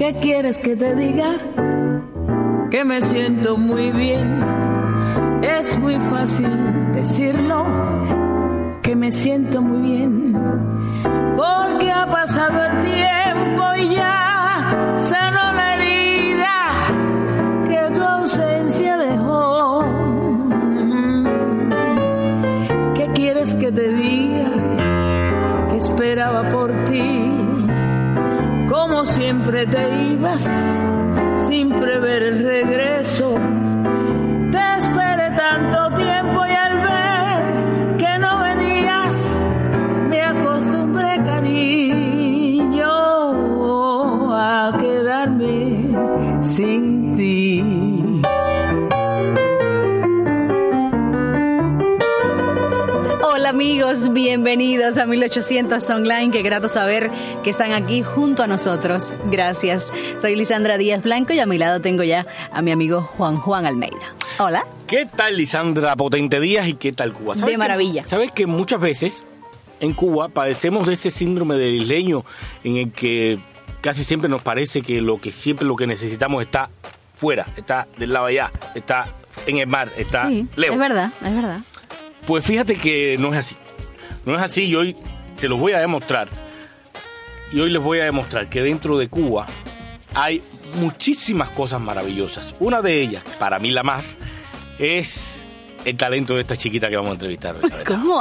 ¿Qué quieres que te diga? Que me siento muy bien. Es muy fácil decirlo, que me siento muy bien, porque ha pasado el tiempo y ya sanó la herida que tu ausencia dejó. ¿Qué quieres que te diga? Que esperaba por ti, como siempre te ibas, sin prever el regreso. Te esperé tanto tiempo y al ver que no venías, me acostumbré, cariño, a quedarme sin ti. Hola amigos, bienvenidos a 1800 Online. Qué grato saber que están aquí junto a nosotros. Gracias. Soy Lisandra Díaz Blanco y a mi lado tengo ya a mi amigo Juan Almeida. Hola. ¿Qué tal, Lisandra Potente Díaz, y qué tal Cuba? De maravilla. ¿Sabes que muchas veces en Cuba padecemos de ese síndrome del isleño en el que casi siempre nos parece que lo que necesitamos está fuera, está del lado allá, está en el mar, está lejos? Es verdad. Pues fíjate que no es así. No es así, y hoy se los voy a demostrar. Y hoy les voy a demostrar que dentro de Cuba hay muchísimas cosas maravillosas. Una de ellas, para mí la más, es el talento de esta chiquita que vamos a entrevistar hoy.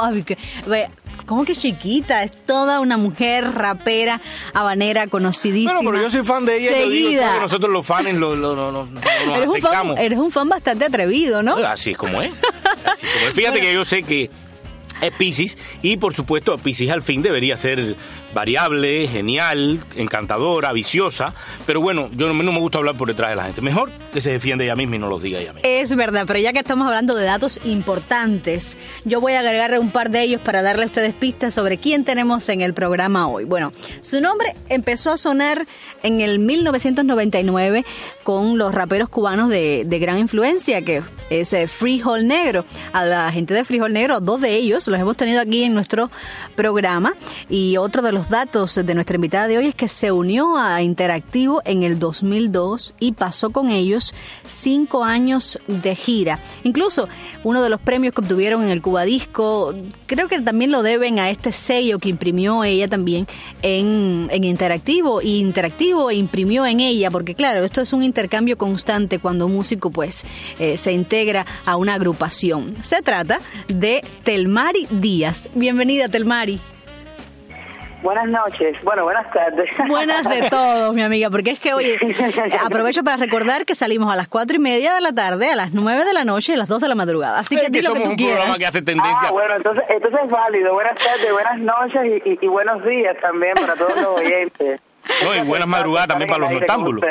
¿Cómo que chiquita? Es toda una mujer rapera, habanera, conocidísima. Bueno, pero yo soy fan de ella. Seguida. Yo digo que nosotros los fans nos acercamos. Eres un fan bastante atrevido, ¿no? Así es como es. Fíjate que yo sé que es Piscis, y por supuesto Piscis al fin debería ser variable, genial, encantadora, viciosa, pero bueno, yo no me gusta hablar por detrás de la gente. Mejor que se defienda ella misma y no los diga ella misma. Es verdad, pero ya que estamos hablando de datos importantes, yo voy a agregarle un par de ellos para darle a ustedes pistas sobre quién tenemos en el programa hoy. Bueno, su nombre empezó a sonar en el 1999 con los raperos cubanos de gran influencia, que es Frijol Negro. A la gente de Frijol Negro, dos de ellos los hemos tenido aquí en nuestro programa, y otro de los datos de nuestra invitada de hoy es que se unió a Interactivo en el 2002 y pasó con ellos 5 años de gira. Incluso uno de los premios que obtuvieron en el Cuba Disco, creo que también lo deben a este sello que imprimió ella también en Interactivo, y Interactivo imprimió en ella, porque claro, esto es un intercambio constante cuando un músico pues se integra a una agrupación. Se trata de Telmari Díaz. Bienvenida, Telmari. Buenas noches, bueno, buenas tardes. Buenas de todos, mi amiga, porque es que, oye, aprovecho para recordar que salimos a las 4:30 de la tarde, a las 9 de la noche y a las 2 de la madrugada. Así que di lo que tú quieras. Programa que hace tendencia. Bueno, entonces es válido. Buenas tardes, buenas noches y buenos días también para todos los oyentes. No, y buenas madrugadas también para los noctámbulos.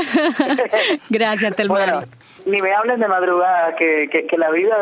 Gracias, Telmari. Bueno, ni me hablen de madrugada, que la vida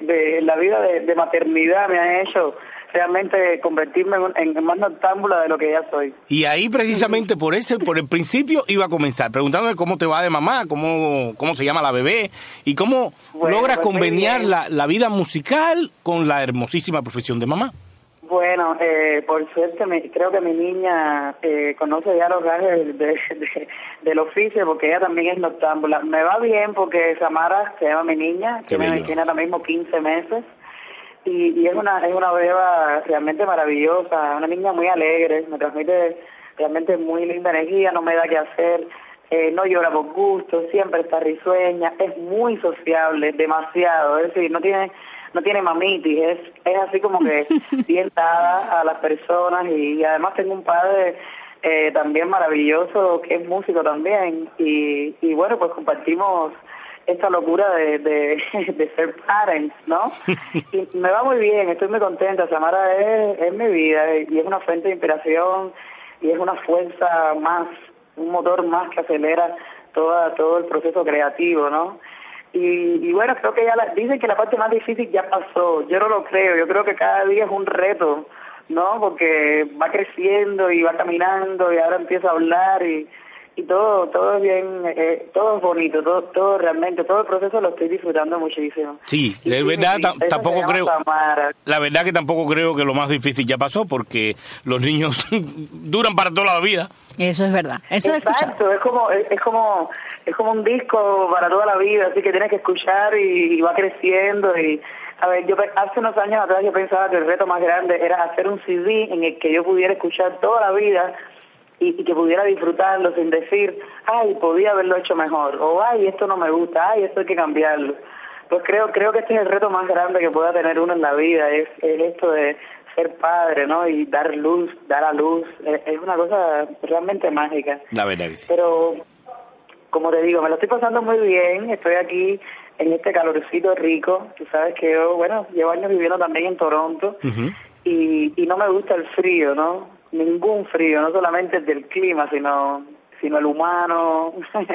de maternidad me ha hecho realmente convertirme en más noctámbula de lo que ya soy. Y ahí precisamente por el principio iba a comenzar, preguntándome cómo te va de mamá, cómo se llama la bebé, y cómo logras conveniar la vida musical con la hermosísima profesión de mamá. Bueno, por suerte creo que mi niña conoce ya los gajes del oficio, porque ella también es noctámbula. Me va bien porque Samara se llama mi niña, tiene ahora mismo 15 meses. Y es una beba realmente maravillosa, una niña muy alegre, me transmite realmente muy linda energía, no me da qué hacer, no llora por gusto, siempre está risueña, es muy sociable, demasiado, es decir, no tiene mamitis, es así como que bien dada a las personas, y además tengo un padre también maravilloso que es músico también, y bueno, pues compartimos esta locura de ser parents, ¿no? Y me va muy bien, estoy muy contenta. Samara es mi vida y es una fuente de inspiración y es una fuerza más, un motor más que acelera todo el proceso creativo, ¿no? Y bueno, creo que dicen que la parte más difícil ya pasó. Yo no lo creo, yo creo que cada día es un reto, ¿no? Porque va creciendo y va caminando y ahora empieza a hablar y y todo es bien, todo es bonito, todo realmente, todo el proceso lo estoy disfrutando muchísimo. Sí, de verdad tampoco creo, Samara. la verdad que tampoco creo que lo más difícil ya pasó, porque los niños duran para toda la vida. Eso es verdad, eso es escuchar. Exacto, es como un disco para toda la vida, así que tienes que escuchar y va creciendo. Y a ver, yo hace unos años atrás yo pensaba que el reto más grande era hacer un CD en el que yo pudiera escuchar toda la vida y que pudiera disfrutarlo sin decir, ay, podía haberlo hecho mejor, o ay, esto no me gusta, ay, esto hay que cambiarlo. Pues creo que este es el reto más grande que pueda tener uno en la vida, es esto de ser padre, ¿no? Y dar a luz, es una cosa realmente mágica. La verdad que sí. Pero, como te digo, me lo estoy pasando muy bien, estoy aquí en este calorcito rico, tú sabes que yo, bueno, llevo años viviendo también en Toronto, y no me gusta el frío, ¿no? Ningún frío, no solamente el del clima, sino el humano.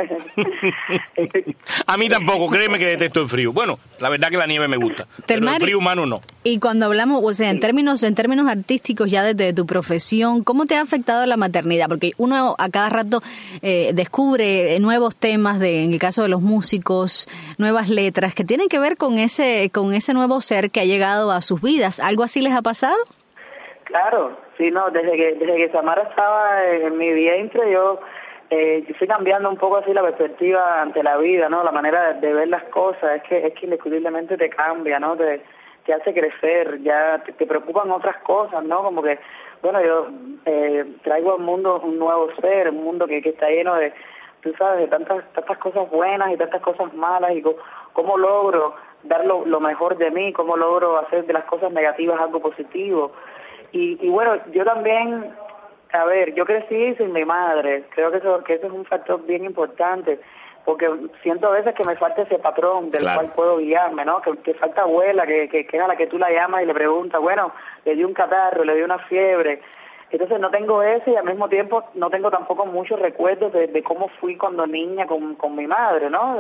A mí tampoco, créeme que detesto el frío. Bueno, la verdad que la nieve me gusta, pero el frío humano no. Y cuando hablamos, o sea, en términos artísticos ya desde tu profesión, ¿cómo te ha afectado la maternidad? Porque uno a cada rato descubre nuevos temas, en el caso de los músicos, nuevas letras que tienen que ver con ese nuevo ser que ha llegado a sus vidas. ¿Algo así les ha pasado? Claro, sí, no, desde que Samara estaba en mi vientre, yo fui cambiando un poco así la perspectiva ante la vida, ¿no? La manera de ver las cosas, es que indiscutiblemente te cambia, ¿no? Te hace crecer, ya te preocupan otras cosas, ¿no? Como que, bueno, yo traigo al mundo un nuevo ser, un mundo que está lleno de, tú sabes, de tantas cosas buenas y tantas cosas malas, y cómo logro dar lo mejor de mí, cómo logro hacer de las cosas negativas algo positivo. Y bueno, yo también, a ver, yo crecí sin mi madre, creo que eso es un factor bien importante, porque siento a veces que me falta ese patrón del cual puedo guiarme, ¿no? Que falta abuela, que es a la que tú la llamas y le preguntas, bueno, le dio un catarro, le dio una fiebre. Entonces no tengo ese, y al mismo tiempo no tengo tampoco muchos recuerdos de cómo fui cuando niña con mi madre, ¿no?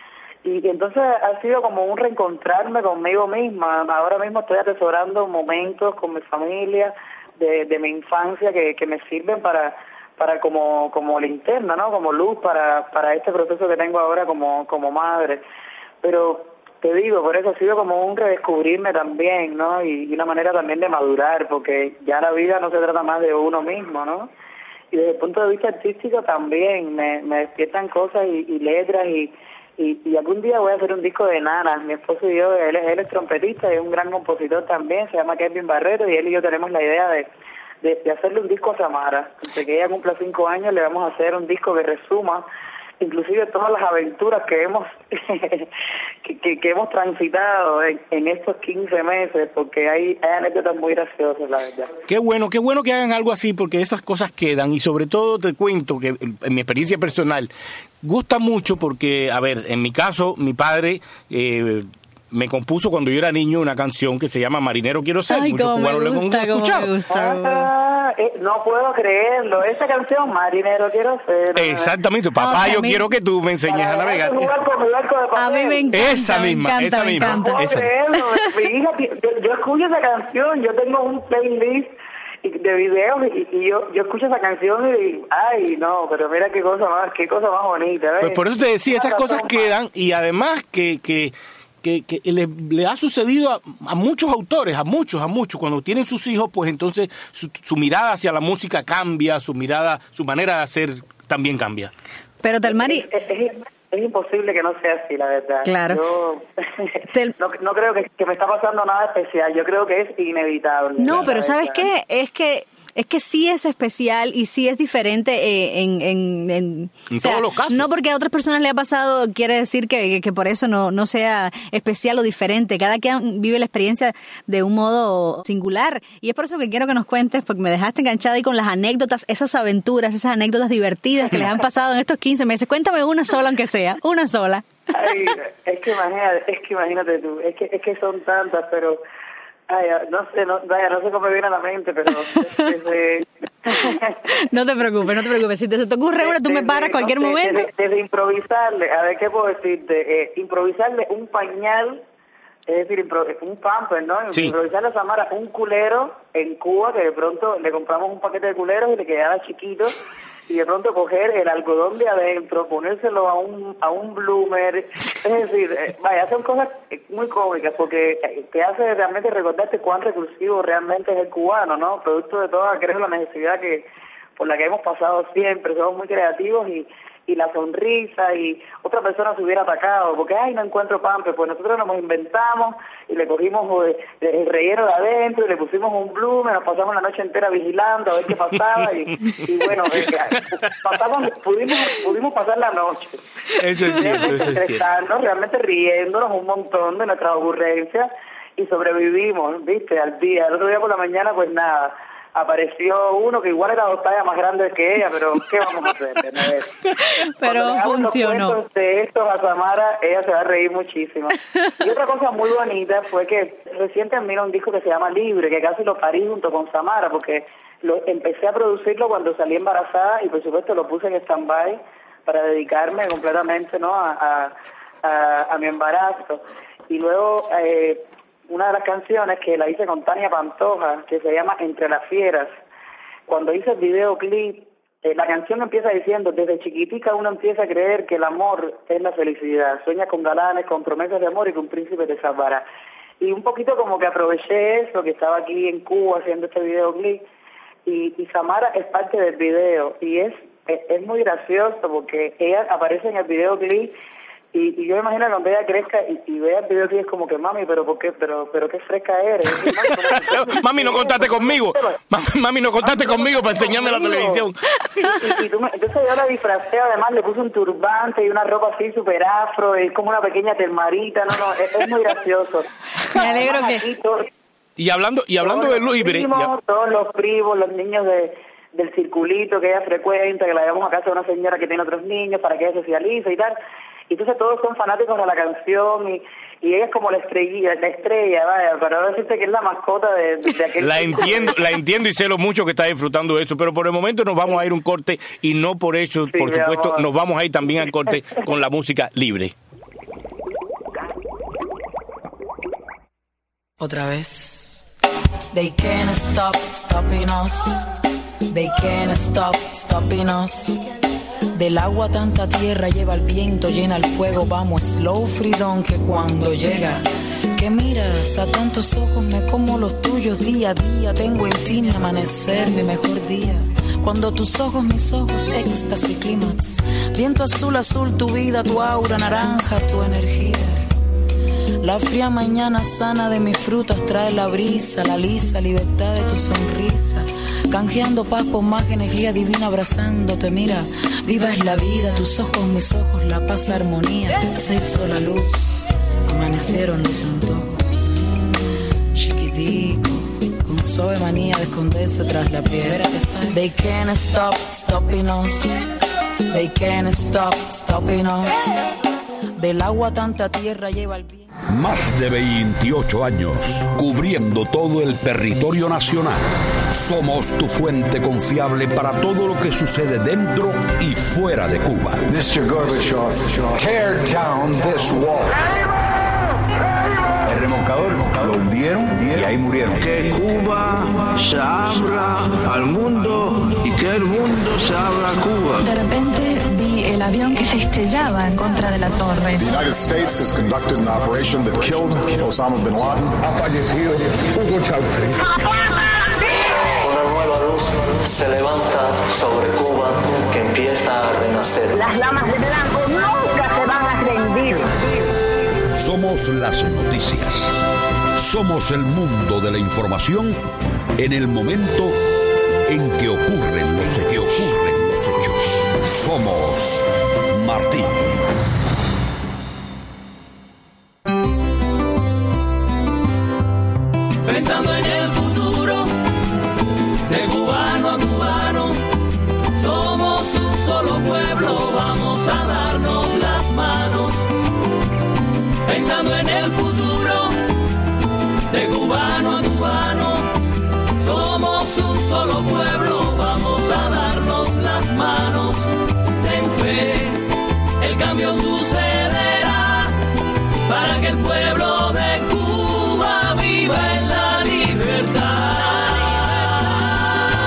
Y entonces ha sido como un reencontrarme conmigo misma. Ahora mismo estoy atesorando momentos con mi familia de mi infancia que me sirven para como linterna, ¿no? Como luz para este proceso que tengo ahora como madre. Pero te digo, por eso ha sido como un redescubrirme también, ¿no? Y una manera también de madurar, porque ya la vida no se trata más de uno mismo, ¿no? Y desde el punto de vista artístico también me despiertan cosas y letras y algún día voy a hacer un disco de nanas. Mi esposo y yo, él es trompetista y es un gran compositor también, se llama Kevin Barreto, y él y yo tenemos la idea de hacerle un disco a Samara. Desde que ella cumpla 5 años le vamos a hacer un disco que resuma inclusive todas las aventuras que hemos que hemos transitado en estos 15 meses, porque hay anécdotas muy graciosas, la verdad. Qué bueno que hagan algo así, porque esas cosas quedan, y sobre todo te cuento que en mi experiencia personal gusta mucho porque, a ver, en mi caso, mi padre me compuso cuando yo era niño una canción que se llama Marinero Quiero Ser. Ay, cómo me gusta. No puedo creerlo. Esa canción, Marinero Quiero Ser. Exactamente. Papá, yo quiero que tú me enseñes a navegar. A mí me encanta. Esa misma. No puedo creerlo. Mi hija, yo escucho esa canción. Yo tengo un playlist de videos y yo escucho esa canción y ay, no, pero mira qué cosa más bonita. ¿Ves? Pues por eso te decía, esas cosas quedan, y además que le ha sucedido a muchos autores, a muchos, cuando tienen sus hijos, pues entonces su mirada hacia la música cambia, su manera de hacer también cambia. Pero Telmari, es imposible que no sea así, la verdad. Claro. Yo no creo que me está pasando nada especial, yo creo que es inevitable. No, pero ¿sabes qué? Es que sí es especial y sí es diferente en todos los casos. No porque a otras personas le ha pasado quiere decir que por eso no sea especial o diferente. Cada quien vive la experiencia de un modo singular. Y es por eso que quiero que nos cuentes, porque me dejaste enganchada ahí con las anécdotas, esas aventuras, esas anécdotas divertidas que les han pasado en estos 15 meses. Cuéntame una sola, aunque sea, una sola. Ay, es que imagínate tú, es que son tantas, pero... Ay, no sé cómo me viene a la mente, pero... No te preocupes. Si te ocurre una, tú me paras cualquier momento. Desde improvisarle, a ver, ¿qué puedo decirte? Improvisarle un pañal, es decir, un pamper, ¿no? Sí. Improvisarle a Samara un culero en Cuba, que de pronto le compramos un paquete de culeros y le quedaba chiquito, y de pronto coger el algodón de adentro, ponérselo a un bloomer, es decir, vaya, son cosas muy cómicas porque te hace realmente recordarte cuán recursivo realmente es el cubano, ¿no? Producto de toda, creo, la necesidad por la que hemos pasado siempre, somos muy creativos y la sonrisa, y otra persona se hubiera atacado porque no encuentro pan, pues nosotros nos inventamos y le cogimos el relleno de adentro y le pusimos un bloomer, nos pasamos la noche entera vigilando a ver qué pasaba y bueno, pudimos pasar la noche. Eso es cierto, eso es cierto. Realmente riéndonos un montón de nuestras ocurrencias y sobrevivimos, ¿viste? Al día. El otro día por la mañana, pues nada, apareció uno que igual era 2 tallas más grande que ella, pero ¿qué vamos a hacer? Pero funcionó. Los de estos a Samara, ella se va a reír muchísimo. Y otra cosa muy bonita fue que recién terminó un disco que se llama Libre, que casi lo parí junto con Samara, porque empecé a producirlo cuando salí embarazada y por supuesto lo puse en stand-by para dedicarme completamente, ¿no? a mi embarazo. Y luego una de las canciones que la hice con Tania Pantoja, que se llama Entre las Fieras. Cuando hice el videoclip, la canción empieza diciendo: desde chiquitica uno empieza a creer que el amor es la felicidad, sueña con galanes, con promesas de amor y que un príncipe te salvará. Y un poquito como que aproveché eso, que estaba aquí en Cuba haciendo este videoclip, y Samara es parte del video, y es muy gracioso porque ella aparece en el videoclip. Y yo me imagino que cuando ella crezca y vea el video, es como que, mami, pero ¿por qué? Pero qué fresca eres. Mami, no contaste conmigo. Mami, no contaste conmigo para enseñarme la televisión. Entonces yo la disfracé, además le puse un turbante y una ropa así súper afro, es como una pequeña termarita, es muy gracioso. Me alegro que... Y hablando de Libre... Todos los primos, los niños del circulito que ella frecuenta, que la llevamos a casa de una señora que tiene otros niños para que ella socialice y tal. Y entonces todos son fanáticos de la canción y ella es como la estrella, vaya, para no decirte que es la mascota de aquel... La entiendo y sé lo mucho que está disfrutando de eso, pero por el momento nos vamos a ir un corte y no por eso, sí, por supuesto, amor, nos vamos a ir también al corte con la música libre. Otra vez. They can't stop stopping us. They can't stop stopping us. Del agua tanta tierra lleva el viento, llena el fuego, vamos, slow freedom, que cuando llega, que miras a tantos ojos, me como los tuyos día a día, tengo en ti mi amanecer, mi mejor día. Cuando tus ojos, mis ojos, éxtasis, clímax, viento azul, azul, tu vida, tu aura, naranja, tu energía. La fría mañana sana de mis frutas trae la brisa, la lisa libertad de tu sonrisa. Canjeando paz por más energía divina, abrazándote, mira, viva es la vida, tus ojos, mis ojos, la paz, armonía. Se hizo la luz, amanecieron los antojos. Chiquitico, con suave manía de esconderse tras la piedra. They can't stop stopping us. They can't stop stopping us. Del agua tanta tierra lleva el viento. Más de 28 años, cubriendo todo el territorio nacional. Somos tu fuente confiable para todo lo que sucede dentro y fuera de Cuba. Mr. Gorbachev, tear down this wall. El remolcador lo hundieron y ahí murieron. Que Cuba se abra al mundo y que el mundo se abra a Cuba. De repente vi el avión que se estrellaba en contra de la torre. The United States has conducted an operation that killed Osama bin Laden. Ha fallecido Hugo Chávez. Una nueva luz se levanta sobre Cuba que empieza a renacer. Las damas de blanco nunca se van a rendir. Somos las noticias. Somos el mundo de la información en el momento en que ocurren los hechos. Somos Martín. Pensando en el futuro, de cubano a cubano, somos un solo pueblo, vamos a darnos las manos. Pensando en el futuro, de cubano a cubano, somos un solo pueblo, vamos a darnos las manos. Ten fe, el cambio sucederá, para que el pueblo de Cuba viva en la libertad.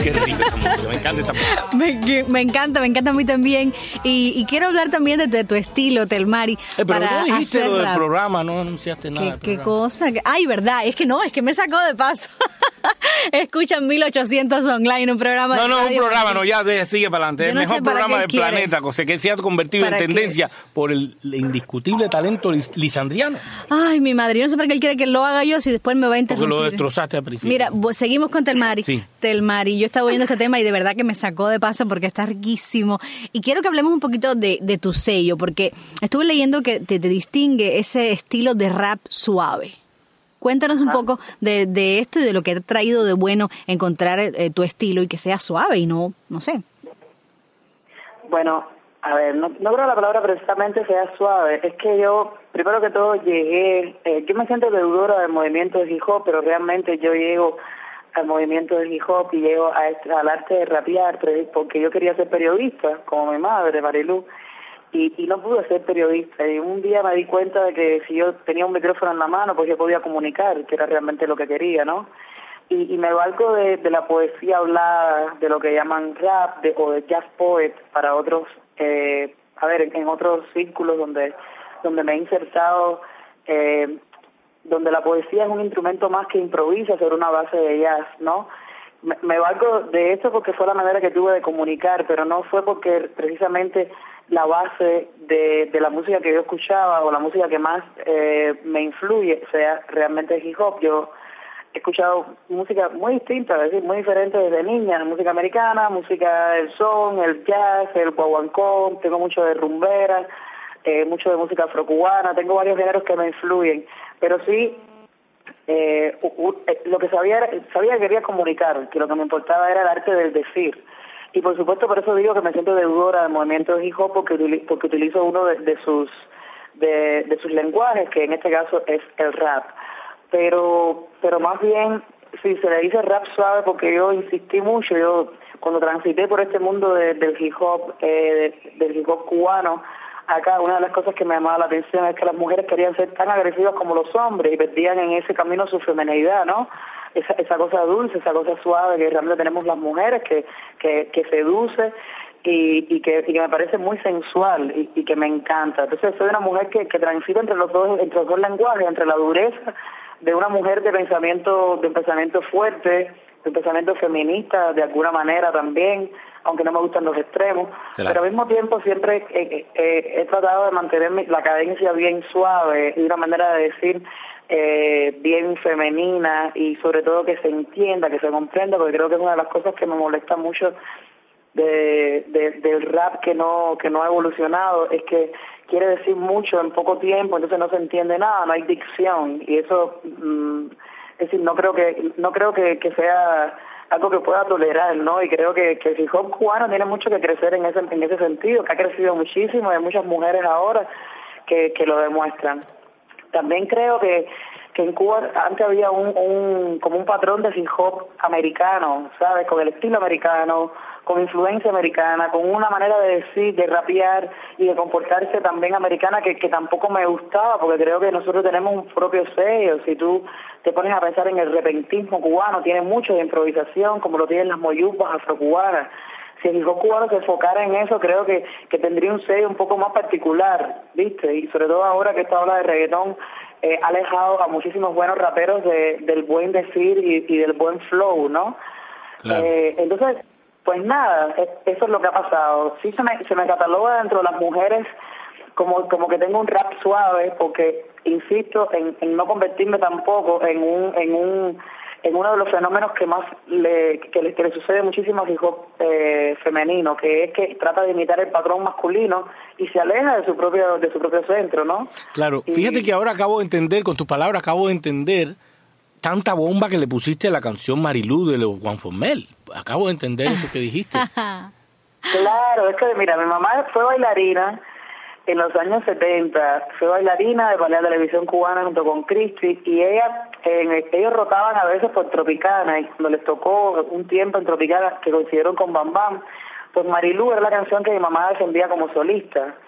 Qué rico esa música, me encanta esta música. Me encanta a mí también. Y quiero hablar también de tu estilo, Telmari. Pero para no dijiste hacer lo del rap. programa, no anunciaste nada. ¿Qué cosa? Ay, verdad, es que me sacó de paso. Escuchan 1800 online, un programa de No, un radio. programa, no, ya sigue para adelante. Yo El no mejor sé para programa qué del quiere. planeta, cosa que se ha convertido en ¿Para qué? tendencia por el indiscutible talento lisandriano. Ay, mi madre, yo no sé para qué él quiere que lo haga yo si después me va a Porque interrumpir. lo destrozaste al principio. Mira, seguimos con Telmari. Sí. Telmari, yo estaba oyendo este tema y de verdad que me sacó de paso porque está riquísimo. Y quiero que hablemos un poquito de tu sello, porque estuve leyendo que te distingue ese estilo de rap suave. Cuéntanos un poco de esto y de lo que ha traído de bueno encontrar tu estilo y que sea suave y no sé. Bueno, a ver, no creo que la palabra precisamente sea suave. Es que yo, primero que todo, yo me siento deudora del movimiento de hip hop, pero realmente yo llego al movimiento del hip hop y llego al arte de rapear, porque yo quería ser periodista, como mi madre, Marilu, y no pude ser periodista. Y un día me di cuenta de que si yo tenía un micrófono en la mano, pues yo podía comunicar, que era realmente lo que quería, ¿no? Y me valgo de la poesía hablada, de lo que llaman rap, o de jazz poet, para otros, en otros círculos donde me he insertado, donde la poesía es un instrumento más que improvisa sobre una base de jazz, ¿no? Me valgo de esto porque fue la manera que tuve de comunicar, pero no fue porque precisamente la base de la música que yo escuchaba o la música que más me influye sea realmente el hip hop. Yo he escuchado música muy distinta, es decir, muy diferente desde niña, música americana, música del son, el jazz, el guaguancó, tengo mucho de rumbera, mucho de música afrocubana, tengo varios géneros que me influyen, pero sí lo que sabía que quería comunicar, que lo que me importaba era el arte del decir. Y por supuesto, por eso digo que me siento deudora del movimiento de hip hop, porque utilizo uno de sus lenguajes, que en este caso es el rap. Pero más bien, si se le dice rap suave, porque yo insistí mucho, yo cuando transité por este mundo del hip hop cubano, acá una de las cosas que me llamaba la atención es que las mujeres querían ser tan agresivas como los hombres y perdían en ese camino su feminidad, ¿no? Esa cosa dulce, esa cosa suave que realmente tenemos las mujeres, que seduce y que me parece muy sensual y que me encanta. Entonces soy una mujer que transita entre los dos lenguajes, entre la dureza de una mujer de pensamiento fuerte, de pensamiento feminista de alguna manera también, aunque no me gustan los extremos, claro. Pero al mismo tiempo siempre he tratado de mantener la cadencia bien suave y una manera de decir bien femenina y sobre todo que se entienda, que se comprenda, porque creo que es una de las cosas que me molesta mucho del rap que no ha evolucionado, es que quiere decir mucho en poco tiempo, entonces no se entiende nada, no hay dicción, y eso es decir, no creo que sea algo que pueda tolerar, ¿no? Y creo que el hip hop cubano tiene mucho que crecer en ese sentido, que ha crecido muchísimo, hay muchas mujeres ahora que lo demuestran. También creo que en Cuba antes había como un patrón de hip hop americano, ¿sabes? Con el estilo americano, con influencia americana, con una manera de decir, de rapear y de comportarse también americana que tampoco me gustaba, porque creo que nosotros tenemos un propio sello. Si tú te pones a pensar en el repentismo cubano, tiene mucho de improvisación, como lo tienen las moyumbas afrocubanas. Si el hip hop cubano se enfocara en eso, creo que tendría un sello un poco más particular, ¿viste? Y sobre todo ahora que esta ola de reggaetón ha alejado a muchísimos buenos raperos del buen decir y del buen flow, ¿no? Claro. Entonces, pues nada, eso es lo que ha pasado. Sí se me cataloga dentro de las mujeres como que tengo un rap suave, porque insisto en no convertirme tampoco en uno de los fenómenos que más le sucede muchísimo al hip hop femenino, que es que trata de imitar el patrón masculino y se aleja de su propio centro, ¿no? Claro, fíjate que ahora acabo de entender, con tus palabras tanta bomba que le pusiste a la canción Marilú de los Juan Formel. Acabo de entender eso que dijiste. Claro, es que mira, mi mamá fue bailarina en los años 70, fue bailarina de la televisión cubana junto con Cristi, y ellos rotaban a veces por Tropicana, y cuando les tocó un tiempo en Tropicana que coincidieron con Bam Bam, pues Marilú era la canción que mi mamá defendía como solista.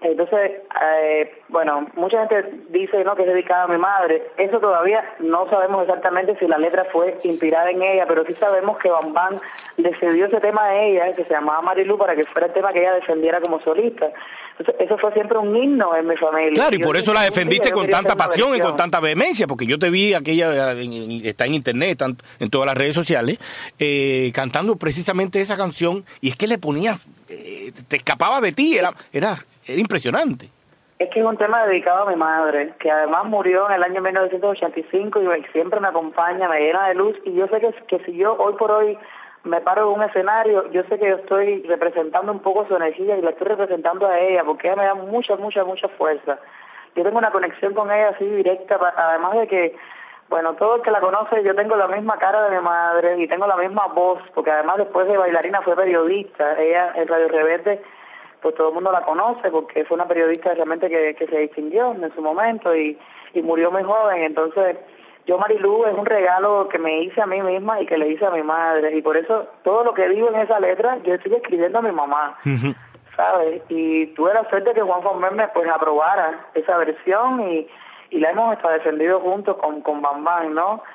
Entonces, bueno, mucha gente dice, ¿no?, que es dedicada a mi madre. Eso todavía no sabemos exactamente si la letra fue inspirada en ella, pero sí sabemos que Bam Bam le cedió ese tema a ella, que se llamaba Marilu, para que fuera el tema que ella defendiera como solista. Entonces, eso fue siempre un himno en mi familia. Claro, y por eso la defendiste con tanta pasión y con tanta vehemencia, porque yo te vi está en internet, en todas las redes sociales, cantando precisamente esa canción, y es que le ponías, te escapaba de ti, era impresionante. Es que es un tema dedicado a mi madre, que además murió en el año 1985 y siempre me acompaña, me llena de luz, y yo sé que si yo hoy por hoy me paro en un escenario, yo sé que yo estoy representando un poco su energía y la estoy representando a ella, porque ella me da mucha fuerza. Yo tengo una conexión con ella así directa, además de que, bueno, todo el que la conoce, yo tengo la misma cara de mi madre y tengo la misma voz, porque además después de bailarina fue periodista. Ella en Radio Rebelde, pues todo el mundo la conoce porque fue una periodista realmente que se distinguió en su momento y murió muy joven. Entonces, yo, Marilu, es un regalo que me hice a mí misma y que le hice a mi madre, y por eso todo lo que digo en esa letra yo estoy escribiendo a mi mamá, ¿sabes? Y tuve la suerte que Juan Former pues aprobara esa versión y la hemos defendido juntos con Bam Bam, ¿no?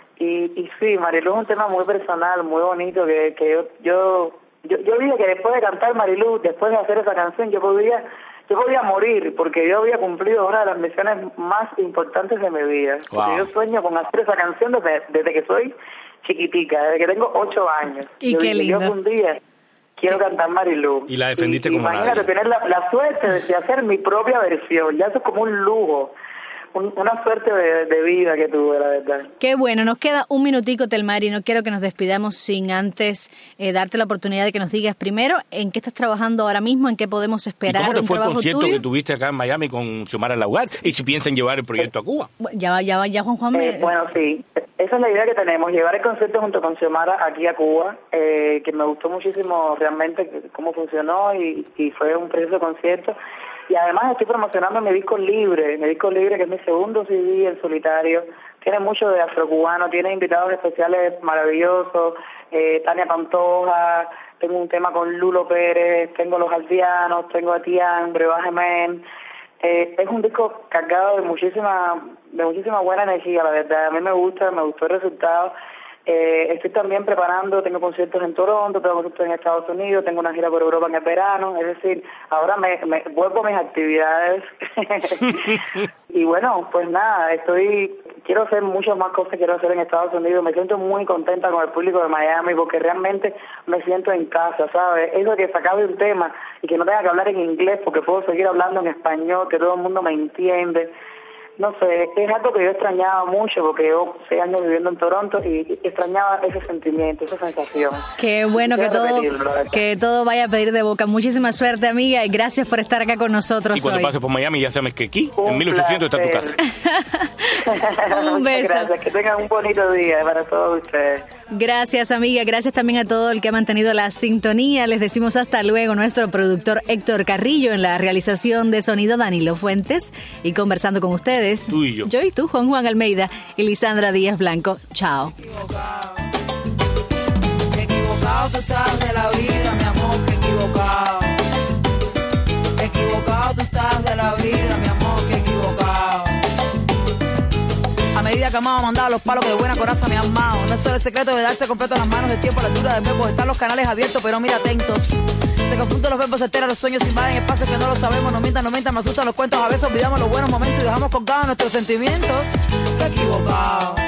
Y sí, Marilu es un tema muy personal, muy bonito, que yo dije que después de cantar Marilu, después de hacer esa canción, yo podía morir, porque yo había cumplido una de las misiones más importantes de mi vida. Wow. Porque yo sueño con hacer esa canción desde que soy chiquitica, desde que tengo 8 años. Y yo qué lindo. Yo un día quiero cantar Marilu. Y la defendiste como nadie. Imagínate tener la suerte de hacer mi propia versión, ya eso es como un lujo. Una suerte de vida que tuve, la verdad. Qué bueno, nos queda un minutico, Telmar, y no quiero que nos despidamos sin antes darte la oportunidad de que nos digas primero en qué estás trabajando ahora mismo, en qué podemos esperar. ¿Y cómo te un fue el concierto tuyo? que tuviste acá en Miami con Xiomara Laugar? Y si piensan llevar el proyecto a Cuba. Ya Juan. Bueno, sí, esa es la idea que tenemos, llevar el concierto junto con Xiomara aquí a Cuba, que me gustó muchísimo realmente cómo funcionó y fue un precioso concierto. Y además estoy promocionando mi disco libre, que es mi segundo CD en solitario. Tiene mucho de afrocubano, tiene invitados especiales maravillosos, Tania Pantoja, tengo un tema con Lulo Pérez, tengo Los Aldeanos, tengo a Tian, Brebaje Men. Es un disco cargado de muchísima buena energía, la verdad. A mí me gustó el resultado. Estoy también preparando, tengo conciertos en Toronto, tengo conciertos en Estados Unidos, tengo una gira por Europa en el verano, es decir, ahora me vuelvo a mis actividades. Y bueno, pues nada, quiero hacer muchas más cosas que quiero hacer en Estados Unidos. Me siento muy contenta con el público de Miami porque realmente me siento en casa, ¿sabes? Eso de que se acabe un tema y que no tenga que hablar en inglés porque puedo seguir hablando en español, que todo el mundo me entiende. No sé, es algo que yo extrañaba mucho porque llevo 6 años viviendo en Toronto y extrañaba ese sentimiento, esa sensación. Qué bueno que todo vaya a pedir de boca. Muchísima suerte, amiga, y gracias por estar acá con nosotros hoy. Y cuando pases por Miami ya sabes que aquí, en 1800 está tu casa. Un beso. Gracias, que tengan un bonito día para todos ustedes. Gracias, amiga. Gracias también a todo el que ha mantenido la sintonía. Les decimos hasta luego. Nuestro productor Héctor Carrillo, en la realización de sonido Danilo Fuentes, y conversando con ustedes. Tú y yo. Yo y tú, Juan Almeida y Lisandra Díaz Blanco. Chao. Equivocado tú estás de la vida, mi amor, que equivocado. Equivocado tú estás de la vida, mi amor, que equivocado. A medida que amaba mandaba los palos que de buena coraza me han amado. No es solo el secreto de darse completo a las manos del tiempo, a la altura del verbo. Están los canales abiertos, pero mira atentos. Se confunden los verbos, se alteran los sueños, invaden espacios que no lo sabemos. Nos mientan, me asustan los cuentos. A veces olvidamos los buenos momentos y dejamos colgados nuestros sentimientos. Qué equivocado.